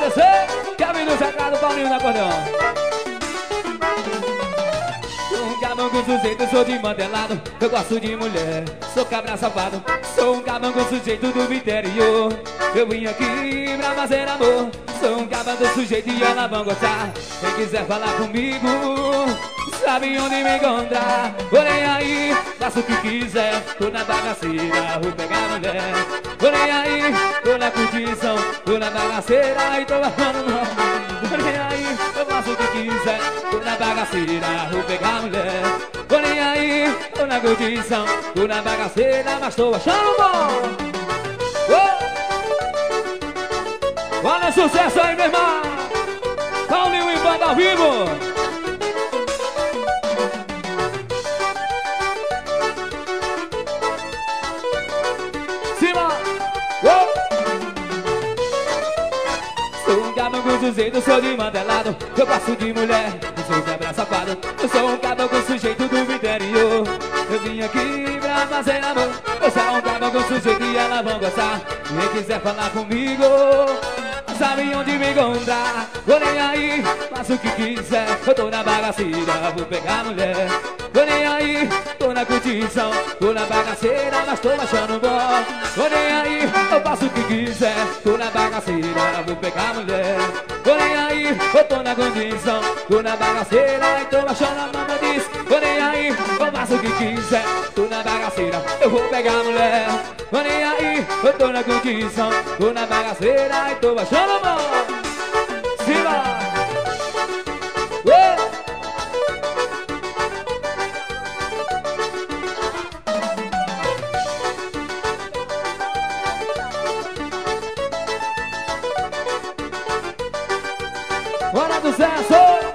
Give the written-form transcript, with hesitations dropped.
você, Kevin do Sagrado, Paulinho no acordeão. Sou um cabango sujeito, sou de mantelado. Eu gosto de mulher, sou cabra safado. Sou um cabango sujeito do interior. Eu vim aqui pra fazer amor. Sou um cabango sujeito e elas vão gostar. Quem quiser falar comigo sabe onde me encontrar. Olhem aí, faço o que quiser. Tô na bagaceira, vou pegar mulher. Olhem aí, tô na curtição. Tô na bagaceira e tô falando mal. Olhem aí, eu faço o que quiser. Tô na bagaceira, vou pegar mulher. Olhem aí, tô na curtição. Tô na bagaceira, mas tô achando bom. Olha o sucesso aí, meu irmão. Paulinho e banda ao vivo. Sou um caboclo sujeito, sou de mantelado. Eu gosto de mulher, eu sou cabra safado. Eu sou um caboclo sujeito do interior. Eu vim aqui pra fazer amor. Eu sou um caboclo sujeito e elas vão gostar. Quem quiser falar comigo sabe onde me encontrar. Olhem aí, faço o que quiser. Eu tô na bagaceira, vou pegar mulher. Olhem aí, tô na curtição. Tô na bagaceira, mas tô achando bom. Olhem aí, eu faço o que quiser. Tô na bagaceira, vou pegar mulher. Olhem aí, eu tô na condição. Tô na bagaceira e tô achando a mama diz. Olhem aí, eu faço o que quiser. Tô na bagaceira, eu vou pegar mulher. Olhem aí, eu tô na condição. Tô na bagaceira e tô achando a mama. Siga! Hora do sucesso!